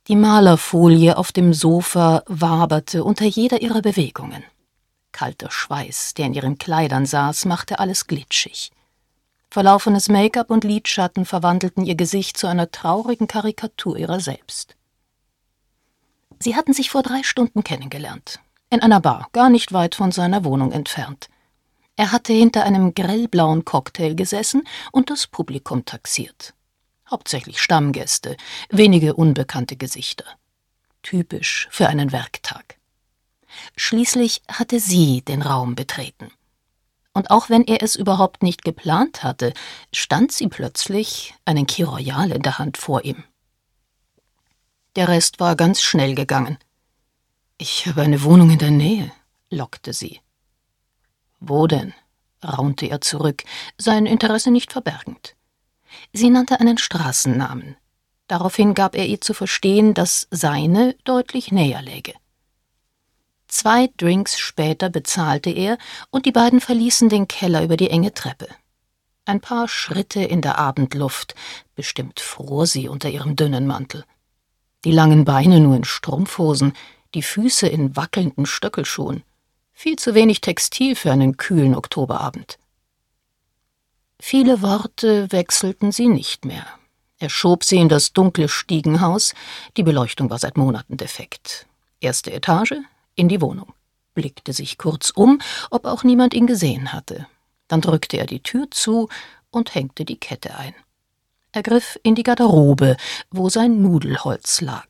Die Malerfolie auf dem Sofa waberte unter jeder ihrer Bewegungen. Kalter Schweiß, der in ihren Kleidern saß, machte alles glitschig. Verlaufenes Make-up und Lidschatten verwandelten ihr Gesicht zu einer traurigen Karikatur ihrer selbst. Sie hatten sich vor 3 Stunden kennengelernt, in einer Bar, gar nicht weit von seiner Wohnung entfernt. Er hatte hinter einem grellblauen Cocktail gesessen und das Publikum taxiert. Hauptsächlich Stammgäste, wenige unbekannte Gesichter. Typisch für einen Werktag. Schließlich hatte sie den Raum betreten. Und auch wenn er es überhaupt nicht geplant hatte, stand sie plötzlich, einen Key Royal in der Hand, vor ihm. Der Rest war ganz schnell gegangen. »Ich habe eine Wohnung in der Nähe«, lockte sie. »Wo denn?« raunte er zurück, sein Interesse nicht verbergend. Sie nannte einen Straßennamen. Daraufhin gab er ihr zu verstehen, dass seine deutlich näher läge. 2 Drinks später bezahlte er, und die beiden verließen den Keller über die enge Treppe. Ein paar Schritte in der Abendluft, bestimmt fror sie unter ihrem dünnen Mantel. Die langen Beine nur in Strumpfhosen, die Füße in wackelnden Stöckelschuhen. Viel zu wenig Textil für einen kühlen Oktoberabend. Viele Worte wechselten sie nicht mehr. Er schob sie in das dunkle Stiegenhaus, die Beleuchtung war seit Monaten defekt. 1. Etage, in die Wohnung, blickte sich kurz um, ob auch niemand ihn gesehen hatte. Dann drückte er die Tür zu und hängte die Kette ein. Er griff in die Garderobe, wo sein Nudelholz lag.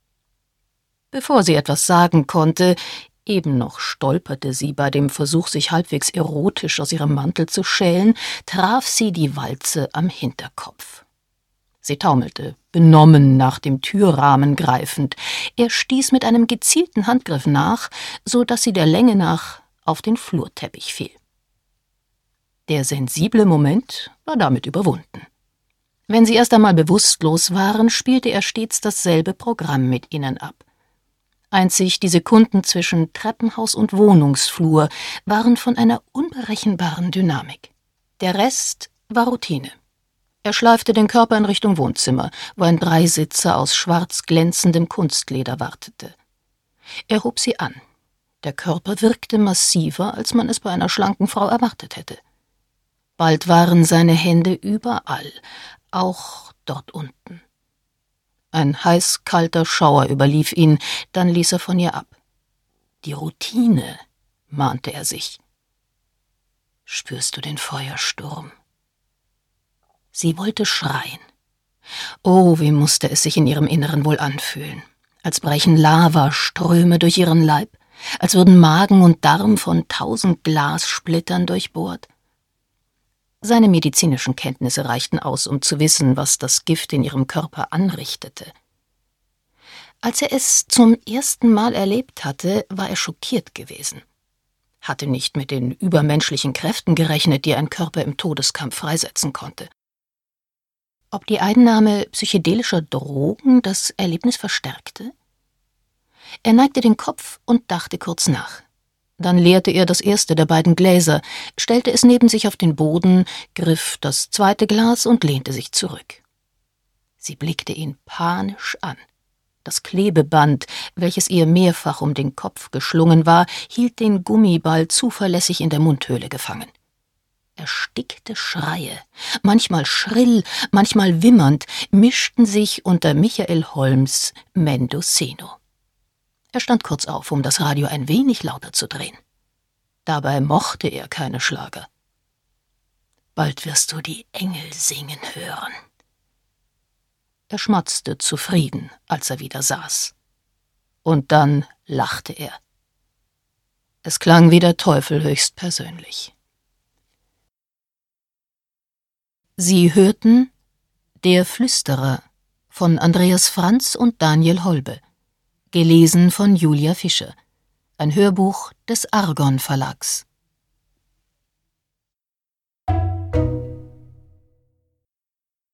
Bevor sie etwas sagen konnte, eben noch stolperte sie bei dem Versuch, sich halbwegs erotisch aus ihrem Mantel zu schälen, traf sie die Walze am Hinterkopf. Sie taumelte, benommen nach dem Türrahmen greifend. Er stieß mit einem gezielten Handgriff nach, so dass sie der Länge nach auf den Flurteppich fiel. Der sensible Moment war damit überwunden. Wenn sie erst einmal bewusstlos waren, spielte er stets dasselbe Programm mit ihnen ab. Einzig die Sekunden zwischen Treppenhaus und Wohnungsflur waren von einer unberechenbaren Dynamik. Der Rest war Routine. Er schleifte den Körper in Richtung Wohnzimmer, wo ein Dreisitzer aus schwarz glänzendem Kunstleder wartete. Er hob sie an. Der Körper wirkte massiver, als man es bei einer schlanken Frau erwartet hätte. Bald waren seine Hände überall, auch dort unten. Ein heiß-kalter Schauer überlief ihn, dann ließ er von ihr ab. Die Routine, mahnte er sich. »Spürst du den Feuersturm?« Sie wollte schreien. Oh, wie musste es sich in ihrem Inneren wohl anfühlen, als brechen Lavaströme durch ihren Leib, als würden Magen und Darm von 1000 Glassplittern durchbohrt. Seine medizinischen Kenntnisse reichten aus, um zu wissen, was das Gift in ihrem Körper anrichtete. Als er es zum ersten Mal erlebt hatte, war er schockiert gewesen. Hatte nicht mit den übermenschlichen Kräften gerechnet, die ein Körper im Todeskampf freisetzen konnte. Ob die Einnahme psychedelischer Drogen das Erlebnis verstärkte? Er neigte den Kopf und dachte kurz nach. Dann leerte er das erste der beiden Gläser, stellte es neben sich auf den Boden, griff das zweite Glas und lehnte sich zurück. Sie blickte ihn panisch an. Das Klebeband, welches ihr mehrfach um den Kopf geschlungen war, hielt den Gummiball zuverlässig in der Mundhöhle gefangen. Erstickte Schreie, manchmal schrill, manchmal wimmernd, mischten sich unter Michael Holms' Mendocino. Er stand kurz auf, um das Radio ein wenig lauter zu drehen. Dabei mochte er keine Schlager. »Bald wirst du die Engel singen hören.« Er schmatzte zufrieden, als er wieder saß. Und dann lachte er. Es klang wie der Teufel höchstpersönlich. Sie hörten »Der Flüsterer« von Andreas Franz und Daniel Holbe, gelesen von Julia Fischer, ein Hörbuch des Argon Verlags.